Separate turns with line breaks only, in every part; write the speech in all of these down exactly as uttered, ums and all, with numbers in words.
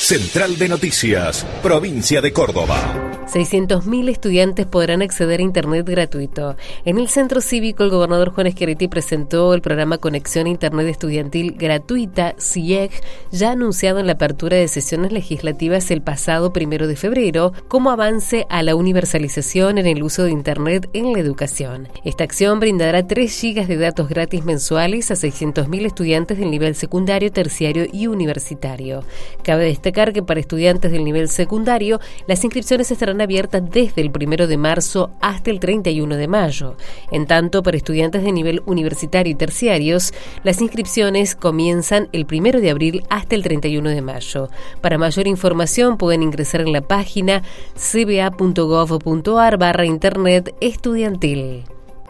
Central de Noticias, Provincia de Córdoba.
seiscientos mil estudiantes podrán acceder a Internet gratuito. En el Centro Cívico, el gobernador Juan Schiaretti presentó el programa Conexión a Internet Estudiantil Gratuita, C I E G, ya anunciado en la apertura de sesiones legislativas el pasado primero de febrero, como avance a la universalización en el uso de Internet en la educación. Esta acción brindará tres gigas de datos gratis mensuales a seiscientos mil estudiantes del nivel secundario, terciario y universitario. Cabe destacar que para estudiantes del nivel secundario, las inscripciones estarán abiertas desde el primero de marzo hasta el treinta y uno de mayo. En tanto, para estudiantes de nivel universitario y terciarios, las inscripciones comienzan el primero de abril hasta el treinta y uno de mayo. Para mayor información pueden ingresar en la página c b a punto gov punto a r barra internet estudiantil.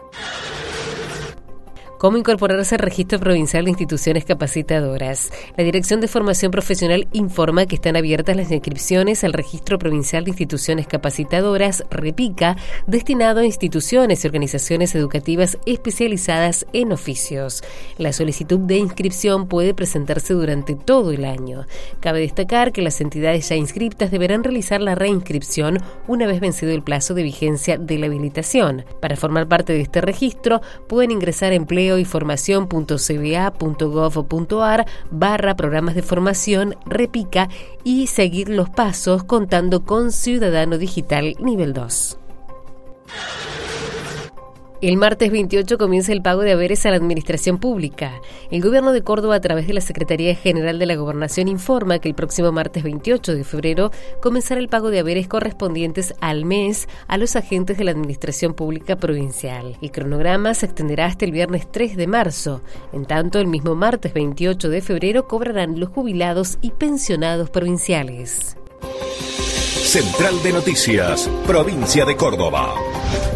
¿Cómo incorporarse al Registro Provincial de Instituciones Capacitadoras? La Dirección de Formación Profesional informa que están abiertas las inscripciones al Registro Provincial de Instituciones Capacitadoras, REPICA, destinado a instituciones y organizaciones educativas especializadas en oficios. La solicitud de inscripción puede presentarse durante todo el año. Cabe destacar que las entidades ya inscriptas deberán realizar la reinscripción una vez vencido el plazo de vigencia de la habilitación. Para formar parte de este registro, pueden ingresar a empleo y formación punto c b a punto gov punto a r barra programas de formación REPICA y seguir los pasos contando con Ciudadano Digital nivel dos. El martes veintiocho comienza el pago de haberes a la Administración Pública. El Gobierno de Córdoba, a través de la Secretaría General de la Gobernación, informa que el próximo martes veintiocho de febrero comenzará el pago de haberes correspondientes al mes a los agentes de la Administración Pública Provincial. El cronograma se extenderá hasta el viernes tres de marzo. En tanto, el mismo martes veintiocho de febrero cobrarán los jubilados y pensionados provinciales.
Central de Noticias, Provincia de Córdoba.